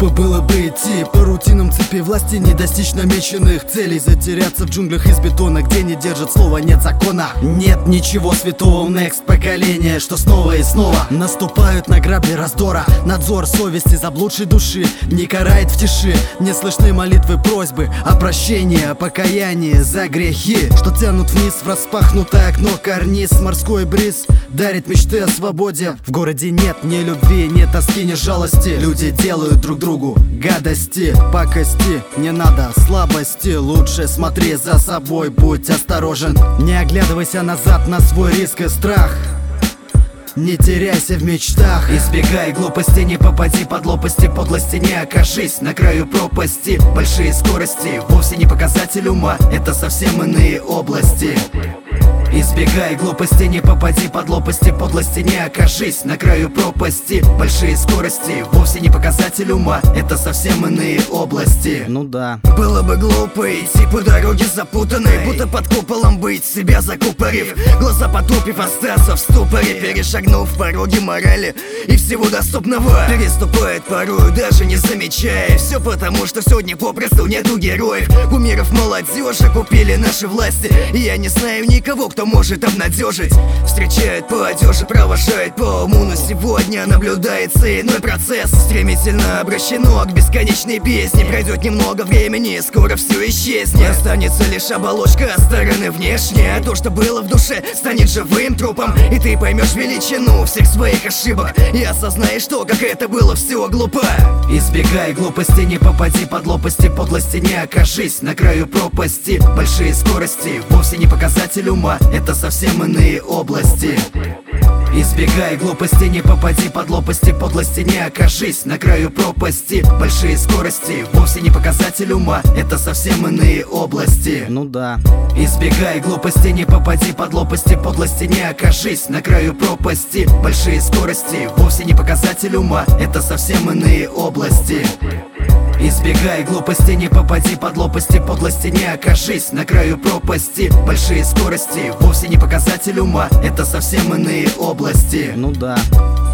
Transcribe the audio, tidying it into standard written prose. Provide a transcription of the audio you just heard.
Глупо было бы идти по рутинам цепи власти, не достичь намеченных целей, затеряться в джунглях из бетона, где не держат слова, нет закона. Нет ничего святого в next поколение, что снова и снова наступают на грабли раздора. Надзор совести заблудшей души не карает в тиши, не слышны молитвы, просьбы о прощении, о покаянии за грехи, что тянут вниз в распахнутое окно карниз. Морской бриз дарит мечты о свободе. В городе нет ни любви, ни тоски, ни жалости. Люди делают друг другу гадости, пакости. Не надо слабости, лучше смотри за собой, будь осторожен. Не оглядывайся назад на свой риск и страх, не теряйся в мечтах. Избегай глупости, не попади под лопасти подлости, не окажись на краю пропасти. Большие скорости вовсе не показатель ума, это совсем иные области. Избегай глупости, не попади под лопасти подлости, не окажись на краю пропасти. Большие скорости вовсе не показатель ума, это совсем иные области. Ну да. Было бы глупо идти по дороге запутанной, будто под куполом быть, себя закупорив, глаза потупив, остаться в ступоре, перешагнув пороги морали и всего доступного. Переступает порою, даже не замечая. Все потому, что сегодня попросту нету героев. Кумиров молодежи купили наши власти, и я не знаю никого, кто может обнадежить. Встречает по одежде, провожает по уму, но сегодня наблюдается иной процесс. Стремительно обращено к бесконечной песне. Пройдет немного времени, скоро все исчезнет. Останется лишь оболочка стороны внешней, а то, что было в душе, станет живым трупом. И ты поймешь величину всех своих ошибок и осознаешь то, как это было все глупо. Избегай глупости, не попади под лопасти подлости, не окажись на краю пропасти. Большие скорости вовсе не показатель ума, это совсем иные области. Избегай глупости, не попади под лопасти подлости, не окажись на краю пропасти. Большие скорости вовсе не показатель ума, это совсем иные области. Ну да. Избегай глупости, не попади под лопасти подлости, не окажись на краю пропасти. Большие скорости вовсе не показатель ума, это совсем иные области. Избегай глупости, не попади под лопасти подлости, не окажись на краю пропасти. Большие скорости вовсе не показатель ума, это совсем иные области. Ну да.